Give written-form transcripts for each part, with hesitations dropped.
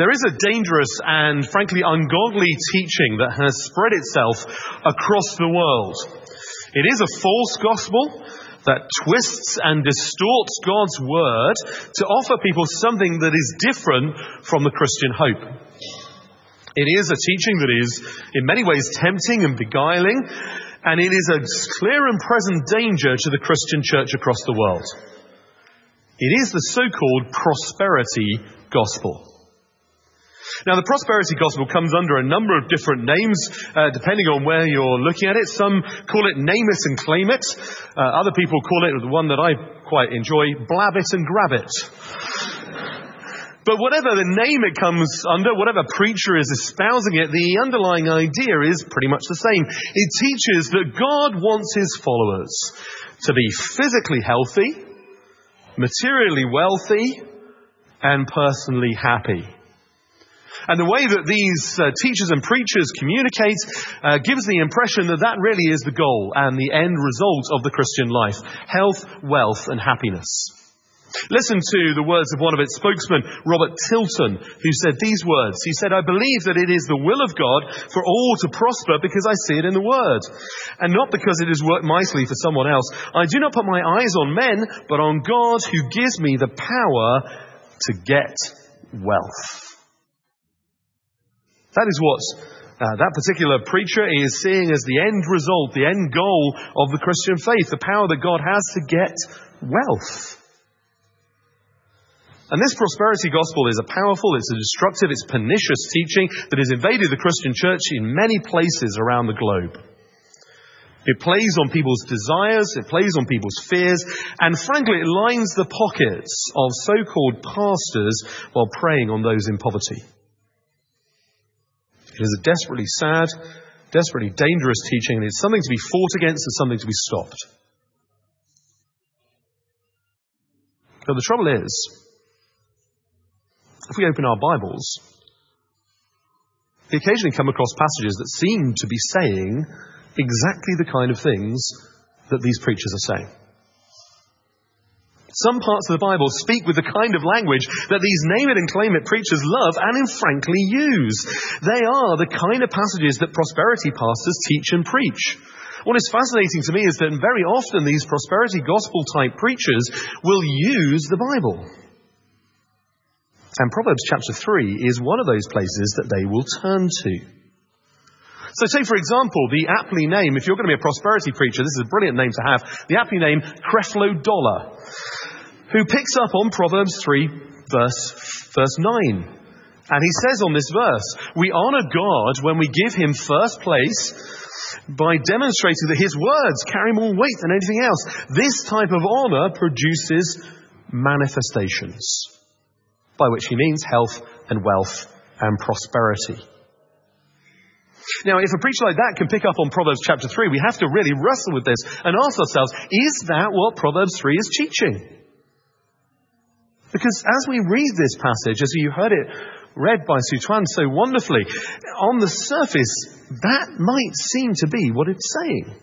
There is a dangerous and frankly ungodly teaching that has spread itself across the world. It is a false gospel that twists and distorts God's word to offer people something that is different from the Christian hope. It is a teaching that is in many ways tempting and beguiling, and it is a clear and present danger to the Christian church across the world. It is the so-called prosperity gospel. Now, the prosperity gospel comes under a number of different names, depending on where you're looking at it. Some call it name it and claim it. Other people call it, the one that I quite enjoy, blab it and grab it. But whatever the name it comes under, whatever preacher is espousing it, the underlying idea is pretty much the same. It teaches that God wants his followers to be physically healthy, materially wealthy, and personally happy. And the way that these teachers and preachers communicate gives the impression that that really is the goal and the end result of the Christian life. Health, wealth, and happiness. Listen to the words of one of its spokesmen, Robert Tilton, who said these words. He said, "I believe that it is the will of God for all to prosper because I see it in the Word, and not because it has worked mightily for someone else. I do not put my eyes on men, but on God who gives me the power to get wealth." That is what that particular preacher is seeing as the end result, the end goal of the Christian faith, the power that God has to get wealth. And this prosperity gospel is a powerful, it's a destructive, it's pernicious teaching that has invaded the Christian church in many places around the globe. It plays on people's desires, it plays on people's fears, and frankly it lines the pockets of so-called pastors while preying on those in poverty. It is a desperately sad, desperately dangerous teaching, and it's something to be fought against and something to be stopped. But the trouble is, if we open our Bibles, we occasionally come across passages that seem to be saying exactly the kind of things that these preachers are saying. Some parts of the Bible speak with the kind of language that these name it and claim it preachers love and frankly use. They are the kind of passages that prosperity pastors teach and preach. What is fascinating to me is that very often these prosperity gospel type preachers will use the Bible. And Proverbs chapter 3 is one of those places that they will turn to. So say, for example, the aptly name, if you're going to be a prosperity preacher, this is a brilliant name to have, the aptly name Creflo Dollar, who picks up on Proverbs 3, verse 9. And he says on this verse, "We honor God when we give him first place by demonstrating that his words carry more weight than anything else. This type of honor produces manifestations," by which he means health and wealth and prosperity. Now, if a preacher like that can pick up on Proverbs chapter 3, we have to really wrestle with this and ask ourselves, is that what Proverbs 3 is teaching? Because as we read this passage, as you heard it read by Sutuan so wonderfully, on the surface, that might seem to be what it's saying.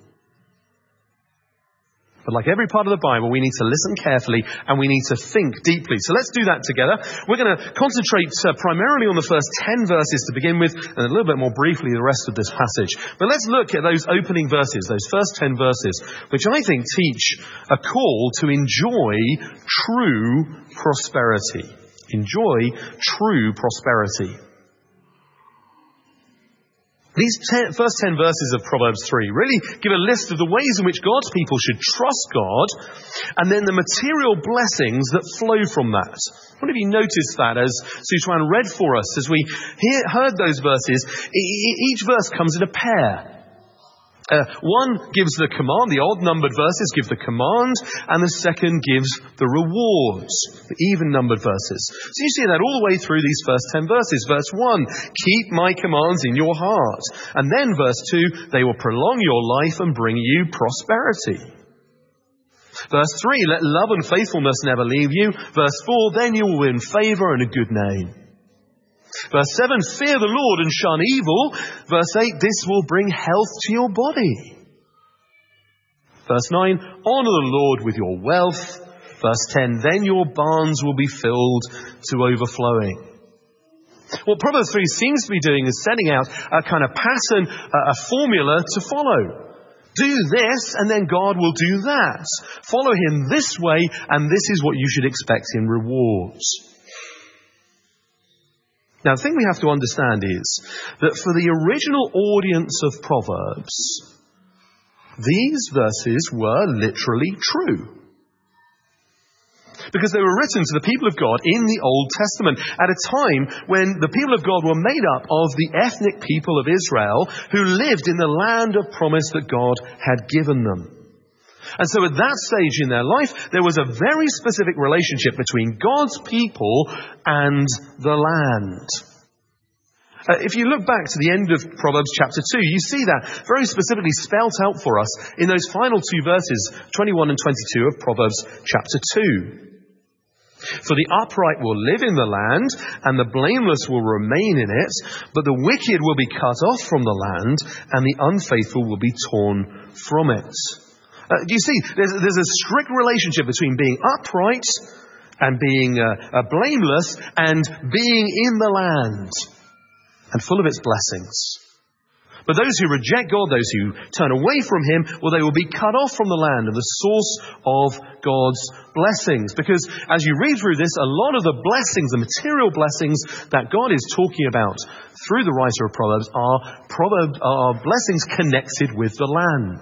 But like every part of the Bible, we need to listen carefully and we need to think deeply. So let's do that together. We're going to concentrate primarily on the first 10 verses to begin with, and a little bit more briefly the rest of this passage. But let's look at those opening verses, those first 10 verses, which I think teach a call to enjoy true prosperity. Enjoy true prosperity. These first 10 verses of Proverbs 3 really give a list of the ways in which God's people should trust God and then the material blessings that flow from that. I wonder if you noticed that as Sutuan read for us, as we heard those verses, each verse comes in a pair. One gives the command, the odd-numbered verses give the command, and the second gives the rewards, the even-numbered verses. So you see that all the way through these first 10 verses. Verse 1, keep my commands in your heart. And then verse 2, they will prolong your life and bring you prosperity. Verse 3, let love and faithfulness never leave you. Verse 4, then you will win favour and a good name. Verse 7, fear the Lord and shun evil. Verse 8, this will bring health to your body. Verse 9, honour the Lord with your wealth. Verse 10, then your barns will be filled to overflowing. What Proverbs 3 seems to be doing is setting out a kind of pattern, a formula to follow. Do this, and then God will do that. Follow him this way, and this is what you should expect in rewards. Now, the thing we have to understand is that for the original audience of Proverbs, these verses were literally true. Because they were written to the people of God in the Old Testament at a time when the people of God were made up of the ethnic people of Israel who lived in the land of promise that God had given them. And so at that stage in their life, there was a very specific relationship between God's people and the land. If you look back to the end of Proverbs chapter 2, you see that very specifically spelt out for us in those final two verses, 21 and 22 of Proverbs chapter 2. For the upright will live in the land, and the blameless will remain in it, but the wicked will be cut off from the land, and the unfaithful will be torn from it. Do you see, there's a strict relationship between being upright and being blameless and being in the land and full of its blessings. But those who reject God, those who turn away from him, well, they will be cut off from the land and the source of God's blessings. Because as you read through this, a lot of the blessings, the material blessings that God is talking about through the writer of Proverbs are blessings connected with the land.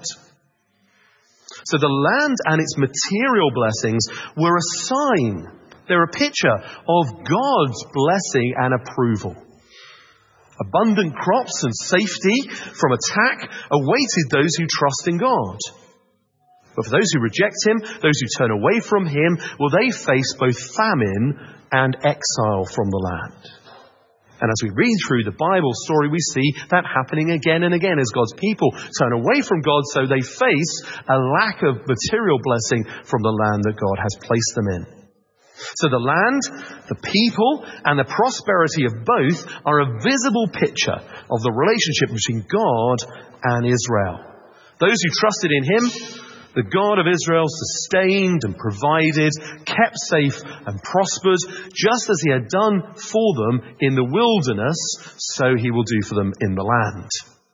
So the land and its material blessings were a sign. They're a picture of God's blessing and approval. Abundant crops and safety from attack awaited those who trust in God. But for those who reject him, those who turn away from him, will they face both famine and exile from the land. And as we read through the Bible story, we see that happening again and again as God's people turn away from God, so they face a lack of material blessing from the land that God has placed them in. So the land, the people, and the prosperity of both are a visible picture of the relationship between God and Israel. Those who trusted in him, the God of Israel sustained and provided, kept safe and prospered, just as he had done for them in the wilderness, so he will do for them in the land.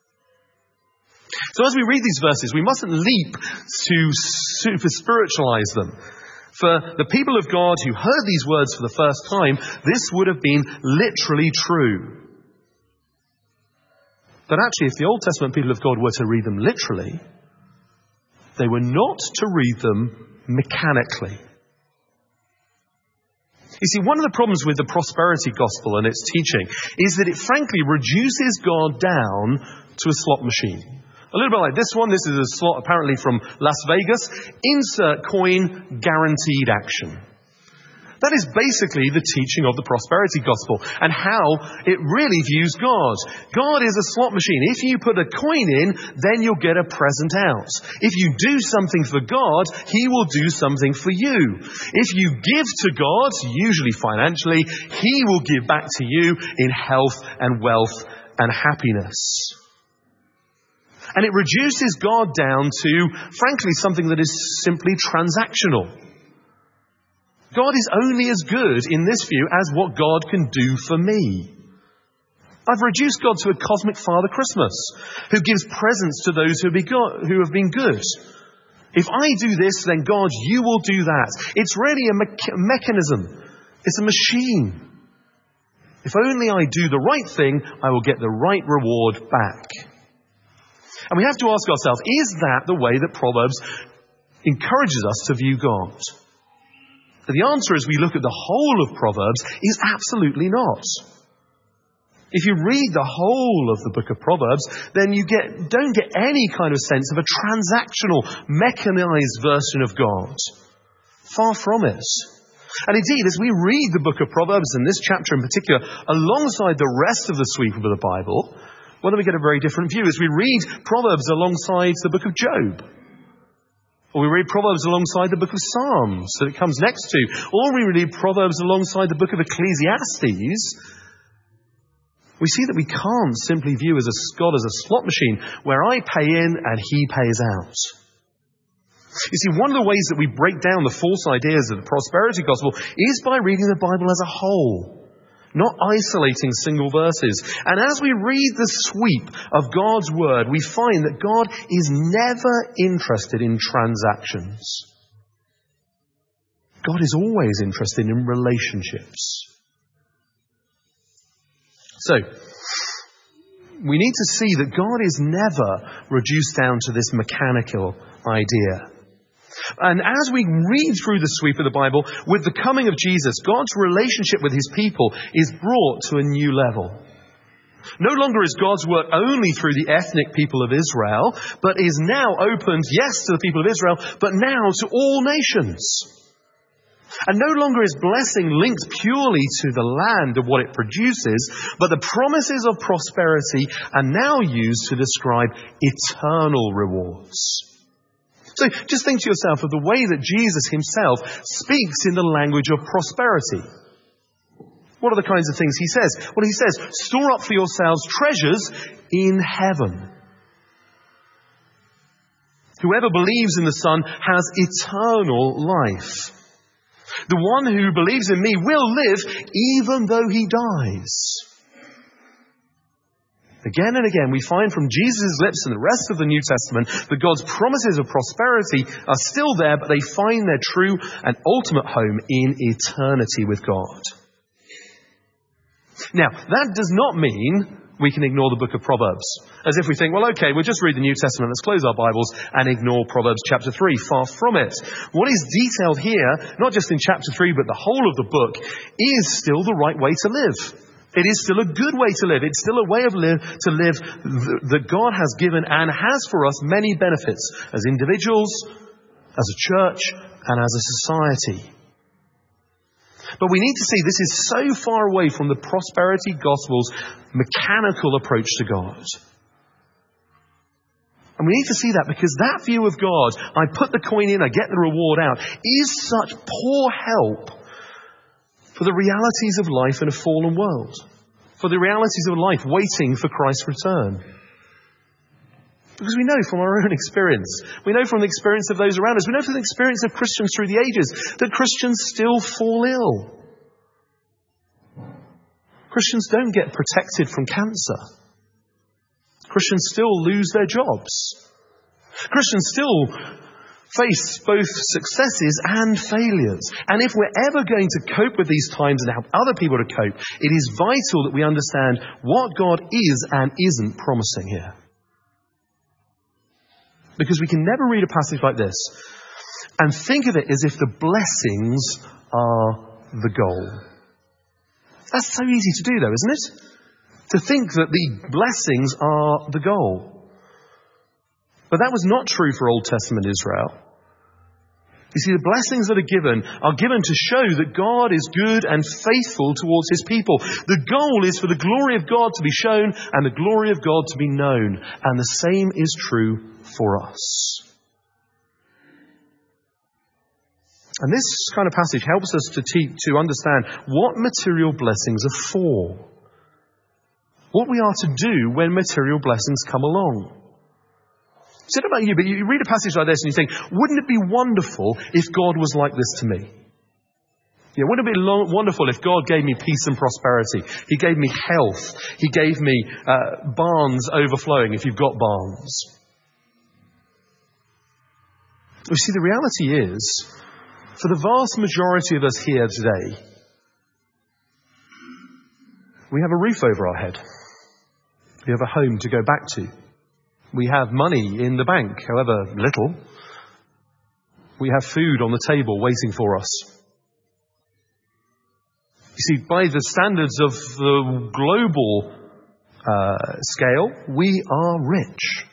So as we read these verses, we mustn't leap to super spiritualize them. For the people of God who heard these words for the first time, this would have been literally true. But actually, if the Old Testament people of God were to read them literally, they were not to read them mechanically. You see, one of the problems with the prosperity gospel and its teaching is that it frankly reduces God down to a slot machine. A little bit like this one. This is a slot apparently from Las Vegas. Insert coin, guaranteed action. That is basically the teaching of the prosperity gospel and how it really views God. God is a slot machine. If you put a coin in, then you'll get a present out. If you do something for God, he will do something for you. If you give to God, usually financially, he will give back to you in health and wealth and happiness. And it reduces God down to, frankly, something that is simply transactional. God is only as good in this view as what God can do for me. I've reduced God to a cosmic Father Christmas who gives presents to those who have been good. If I do this, then God, you will do that. It's really a mechanism. It's a machine. If only I do the right thing, I will get the right reward back. And we have to ask ourselves, is that the way that Proverbs encourages us to view God? The answer as we look at the whole of Proverbs is absolutely not. If you read the whole of the book of Proverbs, then you don't get any kind of sense of a transactional, mechanized version of God. Far from it. And indeed, as we read the book of Proverbs, and this chapter in particular, alongside the rest of the sweep of the Bible, well, then we get a very different view as we read Proverbs alongside the book of Job. Or we read Proverbs alongside the book of Psalms that it comes next to. Or we read Proverbs alongside the book of Ecclesiastes. We see that we can't simply view God as a slot machine where I pay in and he pays out. You see, one of the ways that we break down the false ideas of the prosperity gospel is by reading the Bible as a whole. not isolating single verses. And as we read the sweep of God's word, we find that God is never interested in transactions. God is always interested in relationships. So, we need to see that God is never reduced down to this mechanical idea. And as we read through the sweep of the Bible, with the coming of Jesus, God's relationship with his people is brought to a new level. No longer is God's work only through the ethnic people of Israel, but is now opened, yes, to the people of Israel, but now to all nations. And no longer is blessing linked purely to the land of what it produces, but the promises of prosperity are now used to describe eternal rewards. So just think to yourself of the way that Jesus himself speaks in the language of prosperity. What are the kinds of things he says? Well, he says, store up for yourselves treasures in heaven. Whoever believes in the Son has eternal life. The one who believes in me will live even though he dies. Again and again, we find from Jesus' lips and the rest of the New Testament that God's promises of prosperity are still there, but they find their true and ultimate home in eternity with God. Now, that does not mean we can ignore the book of Proverbs. As if we think, well, okay, we'll just read the New Testament, let's close our Bibles and ignore Proverbs chapter 3. Far from it. What is detailed here, not just in chapter 3, but the whole of the book, is still the right way to live. It is still a good way to live. It's still a way to live that God has given and has for us many benefits as individuals, as a church, and as a society. But we need to see this is so far away from the prosperity gospel's mechanical approach to God. And we need to see that because that view of God, I put the coin in, I get the reward out, is such poor help for the realities of life in a fallen world. For the realities of life waiting for Christ's return. Because we know from our own experience, we know from the experience of those around us, we know from the experience of Christians through the ages, that Christians still fall ill. Christians don't get protected from cancer. Christians still lose their jobs. Christians still face both successes and failures. And if we're ever going to cope with these times and help other people to cope, it is vital that we understand what God is and isn't promising here. Because we can never read a passage like this and think of it as if the blessings are the goal. That's so easy to do though, isn't it? To think that the blessings are the goal. But that was not true for Old Testament Israel. You see, the blessings that are given to show that God is good and faithful towards his people. The goal is for the glory of God to be shown and the glory of God to be known. And the same is true for us. And this kind of passage helps us to understand what material blessings are for. What we are to do when material blessings come along. I don't know about you, but you read a passage like this and you think, wouldn't it be wonderful if God was like this to me? Yeah, wouldn't it be wonderful if God gave me peace and prosperity? He gave me health. He gave me barns overflowing if you've got barns. You see, the reality is, for the vast majority of us here today, we have a roof over our head. We have a home to go back to. We have money in the bank, however little. We have food on the table waiting for us. You see, by the standards of the global scale, we are rich.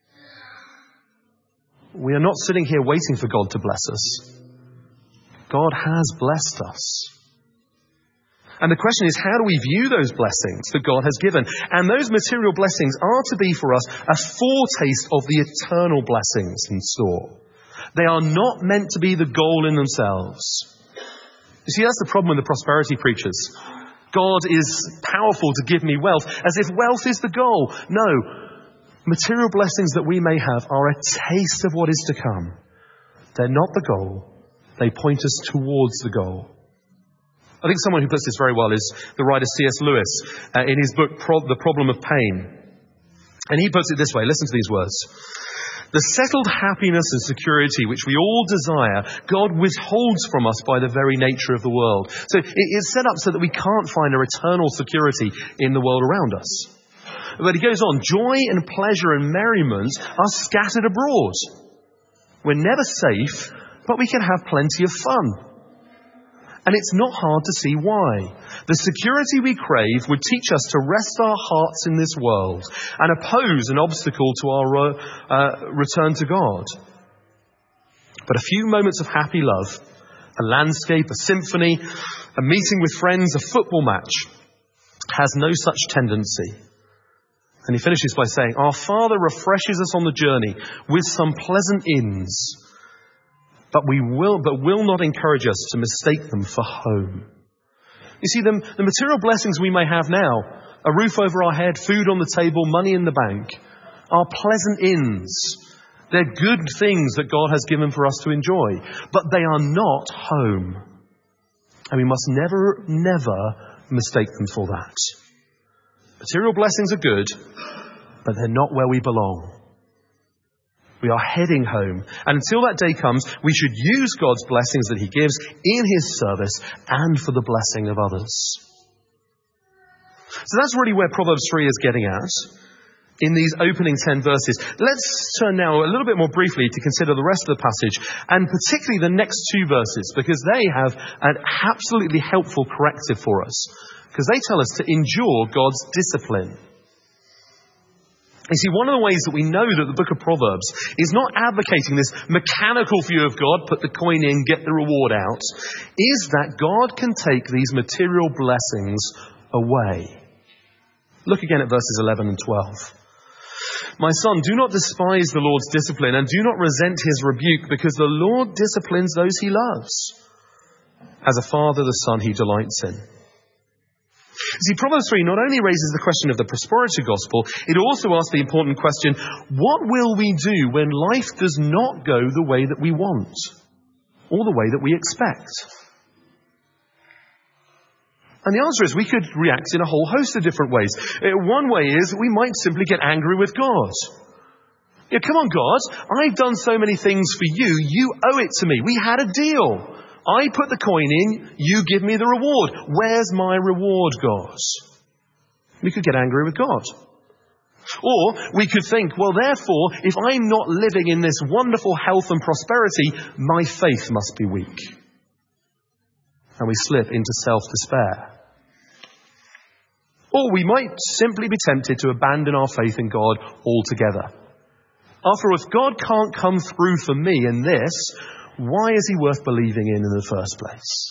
We are not sitting here waiting for God to bless us. God has blessed us. And the question is, how do we view those blessings that God has given? And those material blessings are to be for us a foretaste of the eternal blessings in store. They are not meant to be the goal in themselves. You see, that's the problem with the prosperity preachers. God is powerful to give me wealth, as if wealth is the goal. No, material blessings that we may have are a taste of what is to come. They're not the goal. They point us towards the goal. I think someone who puts this very well is the writer C.S. Lewis in his book, The Problem of Pain. And he puts it this way, listen to these words. The settled happiness and security which we all desire, God withholds from us by the very nature of the world. So it's set up so that we can't find our eternal security in the world around us. But he goes on, joy and pleasure and merriment are scattered abroad. We're never safe, but we can have plenty of fun. And it's not hard to see why. The security we crave would teach us to rest our hearts in this world and oppose an obstacle to our return to God. But a few moments of happy love, a landscape, a symphony, a meeting with friends, a football match, has no such tendency. And he finishes by saying, our Father refreshes us on the journey with some pleasant inns, but will not encourage us to mistake them for home. You see, the material blessings we may have now, a roof over our head, food on the table, money in the bank, are pleasant inns. They're good things that God has given for us to enjoy, but they are not home. And we must never mistake them for that. Material blessings are good, but they're not where we belong. We are heading home. And until that day comes, we should use God's blessings that he gives in his service and for the blessing of others. So that's really where Proverbs 3 is getting at in these opening 10 verses. Let's turn now a little bit more briefly to consider the rest of the passage, and particularly the next 2 verses, because they have an absolutely helpful corrective for us, because they tell us to endure God's discipline. You see, one of the ways that we know that the book of Proverbs is not advocating this mechanical view of God, put the coin in, get the reward out, is that God can take these material blessings away. Look again at verses 11 and 12. My son, do not despise the Lord's discipline and do not resent his rebuke, because the Lord disciplines those he loves. As a father, the son he delights in. See, Proverbs 3 not only raises the question of the prosperity gospel, it also asks the important question, what will we do when life does not go the way that we want, or the way that we expect? And the answer is we could react in a whole host of different ways. One way is we might simply get angry with God. Yeah, come on, God, I've done so many things for you, you owe it to me. We had a deal. I put the coin in, you give me the reward. Where's my reward, God? We could get angry with God. Or we could think, well, therefore, if I'm not living in this wonderful health and prosperity, my faith must be weak. And we slip into self-despair. Or we might simply be tempted to abandon our faith in God altogether. After all, if God can't come through for me in this, why is he worth believing in the first place?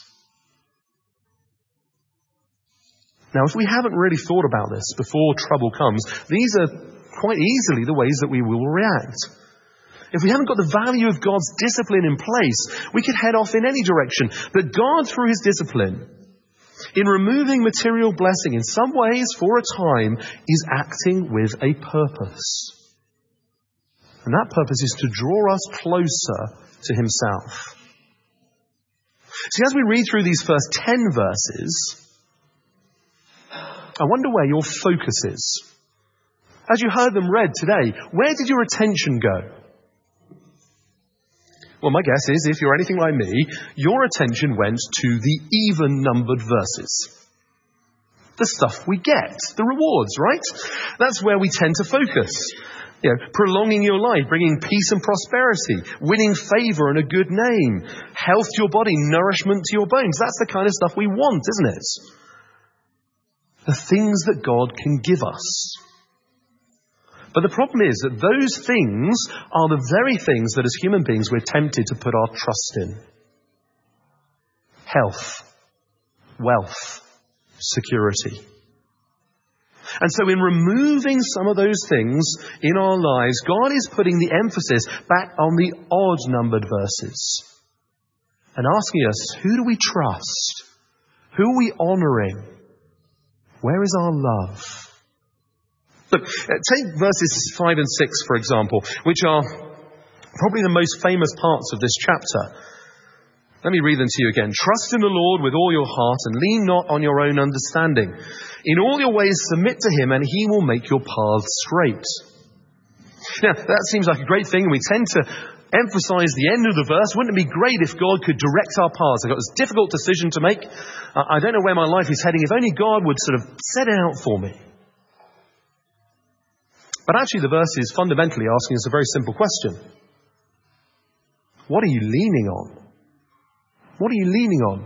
Now, if we haven't really thought about this before trouble comes, these are quite easily the ways that we will react. If we haven't got the value of God's discipline in place, we could head off in any direction. But God, through his discipline, in removing material blessing in some ways for a time, is acting with a purpose. And that purpose is to draw us closer to himself. See, as we read through these first 10 verses, I wonder where your focus is. As you heard them read today, where did your attention go? Well, my guess is, if you're anything like me, your attention went to the even-numbered verses. The stuff we get, the rewards, right? That's where we tend to focus. You know, prolonging your life, bringing peace and prosperity, winning favor and a good name, health to your body, nourishment to your bones. That's the kind of stuff we want, isn't it? The things that God can give us. But the problem is that those things are the very things that as human beings we're tempted to put our trust in. Health, wealth, security. And so in removing some of those things in our lives, God is putting the emphasis back on the odd-numbered verses and asking us, who do we trust? Who are we honouring? Where is our love? Look, take verses 5 and 6, for example, which are probably the most famous parts of this chapter. Let me read them to you again. Trust in the Lord with all your heart and lean not on your own understanding. In all your ways submit to him and he will make your paths straight. Now, that seems like a great thing, and we tend to emphasize the end of the verse. Wouldn't it be great if God could direct our paths? I've got this difficult decision to make. I don't know where my life is heading. If only God would sort of set it out for me. But actually the verse is fundamentally asking us a very simple question. What are you leaning on? What are you leaning on?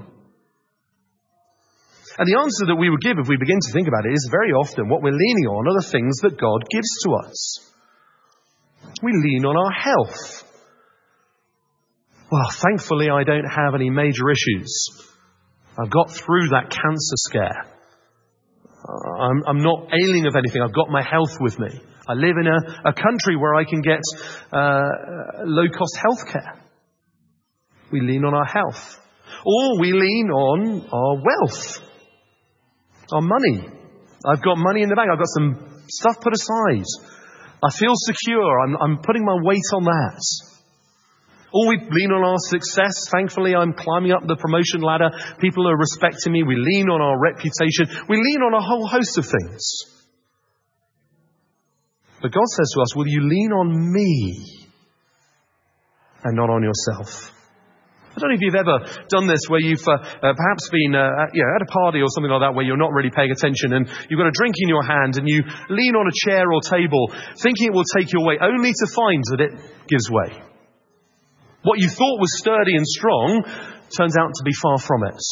And the answer that we would give if we begin to think about it is very often what we're leaning on are the things that God gives to us. We lean on our health. Well, thankfully I don't have any major issues. I've got through that cancer scare. I'm not ailing of anything. I've got my health with me. I live in a country where I can get low-cost healthcare. We lean on our health. Or we lean on our wealth, our money. I've got money in the bank. I've got some stuff put aside. I feel secure. I'm putting my weight on that. Or we lean on our success. Thankfully, I'm climbing up the promotion ladder. People are respecting me. We lean on our reputation. We lean on a whole host of things. But God says to us, will you lean on me and not on yourself? I don't know if you've ever done this where you've perhaps been at a party or something like that where you're not really paying attention and you've got a drink in your hand and you lean on a chair or table thinking it will take your weight only to find that it gives way. What you thought was sturdy and strong turns out to be far from it.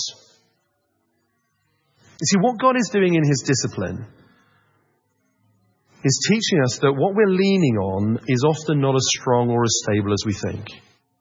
You see, what God is doing in his discipline is teaching us that what we're leaning on is often not as strong or as stable as we think.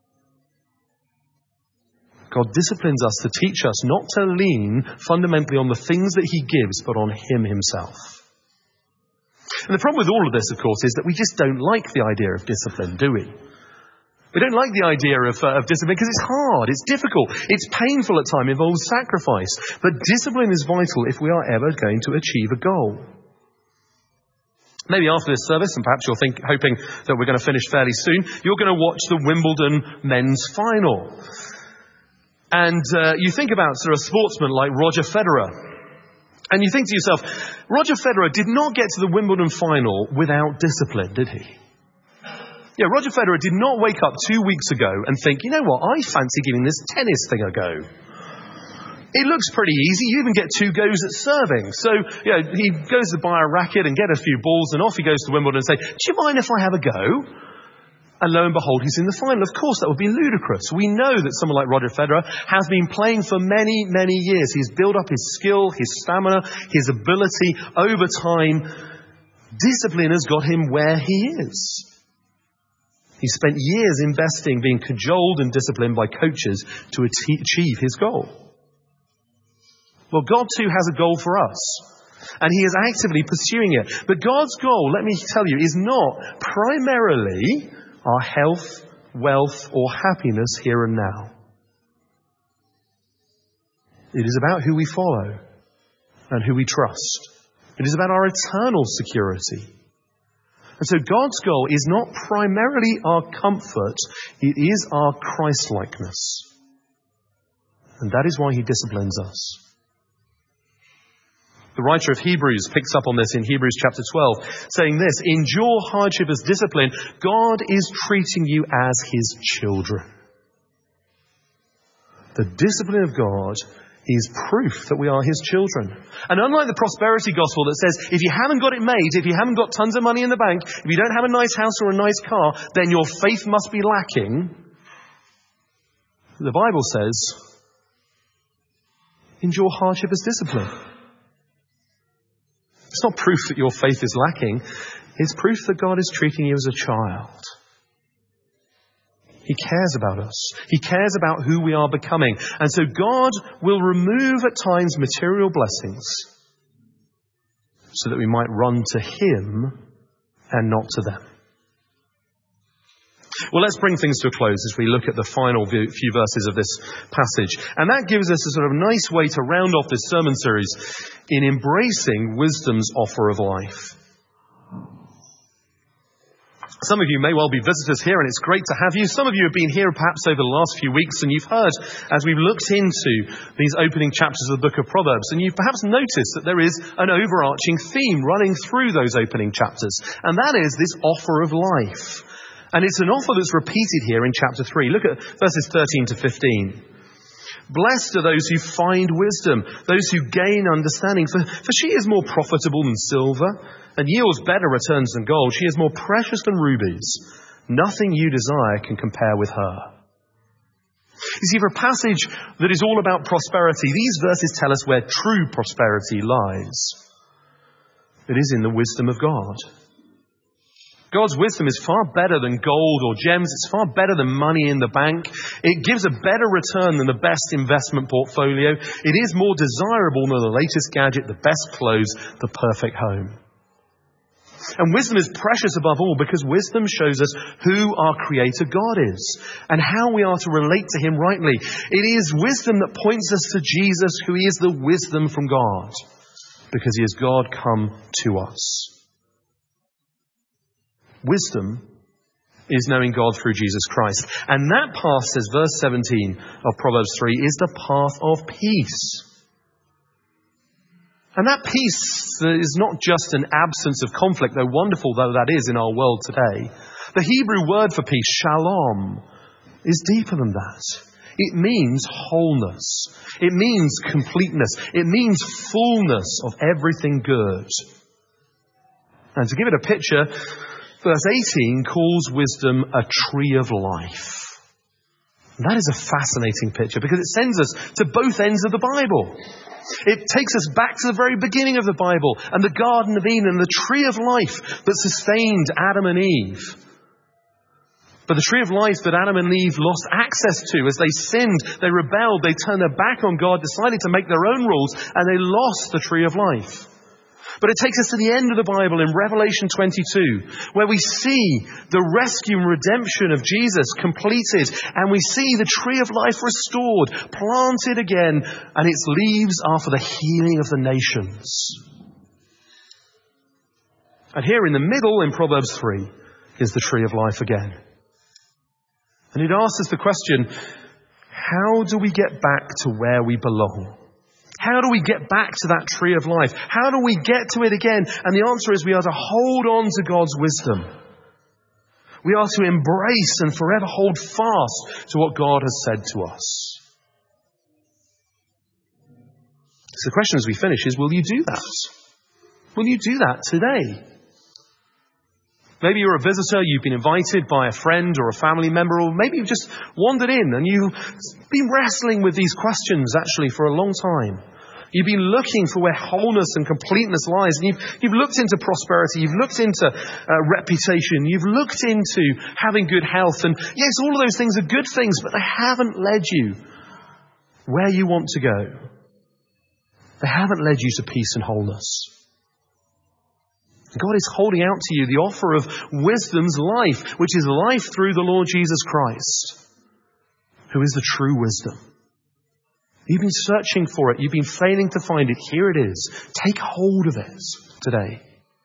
God disciplines us to teach us not to lean fundamentally on the things that he gives, but on him himself. And the problem with all of this, of course, is that we just don't like the idea of discipline, do we? We don't like the idea of discipline because it's hard, it's difficult, it's painful at times, involves sacrifice. But discipline is vital if we are ever going to achieve a goal. Maybe after this service, and perhaps you're hoping that we're going to finish fairly soon, you're going to watch the Wimbledon men's final. And you think about sort of sportsmen like Roger Federer. And you think to yourself, Roger Federer did not get to the Wimbledon final without discipline, did he? Yeah, Roger Federer did not wake up 2 weeks ago and think, you know what, I fancy giving this tennis thing a go. It looks pretty easy. You even get 2 goes at serving. So, he goes to buy a racket and get a few balls and off he goes to Wimbledon and say, do you mind if I have a go? And lo and behold, he's in the final. Of course, that would be ludicrous. We know that someone like Roger Federer has been playing for many, many years. He's built up his skill, his stamina, his ability over time. Discipline has got him where he is. He spent years investing, being cajoled and disciplined by coaches to achieve his goal. Well, God too has a goal for us. And he is actively pursuing it. But God's goal, let me tell you, is not primarily our health, wealth, or happiness here and now. It is about who we follow and who we trust. It is about our eternal security. And so God's goal is not primarily our comfort, it is our Christ-likeness. And that is why he disciplines us. The writer of Hebrews picks up on this in Hebrews chapter 12, saying this, endure hardship as discipline. God is treating you as his children. The discipline of God is proof that we are his children. And unlike the prosperity gospel that says, if you haven't got it made, if you haven't got tons of money in the bank, if you don't have a nice house or a nice car, then your faith must be lacking. The Bible says, endure hardship as discipline. It's not proof that your faith is lacking. It's proof that God is treating you as a child. He cares about us. He cares about who we are becoming. And so God will remove at times material blessings so that we might run to him and not to them. Well, let's bring things to a close as we look at the final few verses of this passage. And that gives us a sort of nice way to round off this sermon series in embracing wisdom's offer of life. Some of you may well be visitors here, and it's great to have you. Some of you have been here perhaps over the last few weeks, and you've heard as we've looked into these opening chapters of the book of Proverbs, and you've perhaps noticed that there is an overarching theme running through those opening chapters, and that is this offer of life. And it's an offer that's repeated here in chapter 3. Look at verses 13 to 15. Blessed are those who find wisdom, those who gain understanding, for she is more profitable than silver and yields better returns than gold. She is more precious than rubies. Nothing you desire can compare with her. You see, for a passage that is all about prosperity, these verses tell us where true prosperity lies. It is in the wisdom of God. God's wisdom is far better than gold or gems. It's far better than money in the bank. It gives a better return than the best investment portfolio. It is more desirable than the latest gadget, the best clothes, the perfect home. And wisdom is precious above all because wisdom shows us who our Creator God is and how we are to relate to Him rightly. It is wisdom that points us to Jesus, who is the wisdom from God, because He is God come to us. Wisdom is knowing God through Jesus Christ. And that path, says verse 17 of Proverbs 3, is the path of peace. And that peace is not just an absence of conflict, though wonderful though that is in our world today. The Hebrew word for peace, shalom, is deeper than that. It means wholeness. It means completeness. It means fullness of everything good. And to give it a picture, verse 18 calls wisdom a tree of life. And that is a fascinating picture because it sends us to both ends of the Bible. It takes us back to the very beginning of the Bible and the Garden of Eden and the tree of life that sustained Adam and Eve. But the tree of life that Adam and Eve lost access to as they sinned, they rebelled, they turned their back on God, decided to make their own rules, and they lost the tree of life. But it takes us to the end of the Bible in Revelation 22, where we see the rescue and redemption of Jesus completed, and we see the tree of life restored, planted again, and its leaves are for the healing of the nations. And here in the middle, in Proverbs 3, is the tree of life again. And it asks us the question, how do we get back to where we belong? How do we get back to that tree of life? How do we get to it again? And the answer is we are to hold on to God's wisdom. We are to embrace and forever hold fast to what God has said to us. So the question as we finish is, will you do that? Will you do that today? Maybe you're a visitor, you've been invited by a friend or a family member, or maybe you've just wandered in and you've been wrestling with these questions actually for a long time. You've been looking for where wholeness and completeness lies. And you've looked into prosperity, you've looked into reputation, you've looked into having good health. And yes, all of those things are good things, but they haven't led you where you want to go. They haven't led you to peace and wholeness. God is holding out to you the offer of wisdom's life, which is life through the Lord Jesus Christ, who is the true wisdom. You've been searching for it. You've been failing to find it. Here it is. Take hold of it today.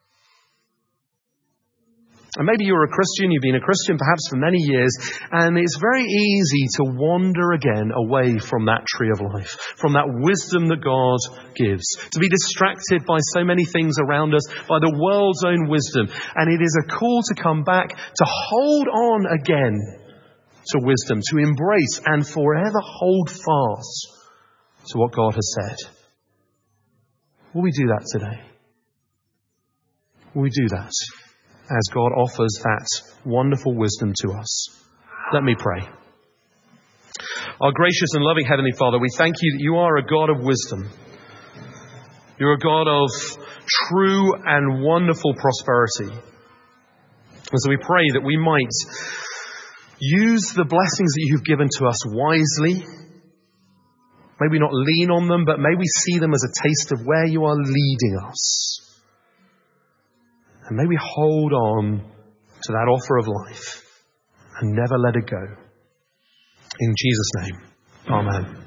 And maybe you're a Christian, you've been a Christian perhaps for many years, and it's very easy to wander again away from that tree of life, from that wisdom that God gives, to be distracted by so many things around us, by the world's own wisdom. And it is a call to come back, to hold on again to wisdom, to embrace and forever hold fast to what God has said. Will we do that today? Will we do that as God offers that wonderful wisdom to us? Let me pray. Our gracious and loving Heavenly Father, we thank you that you are a God of wisdom. You're a God of true and wonderful prosperity. And so we pray that we might use the blessings that you've given to us wisely. May we not lean on them, but may we see them as a taste of where you are leading us. And may we hold on to that offer of life and never let it go. In Jesus' name, amen.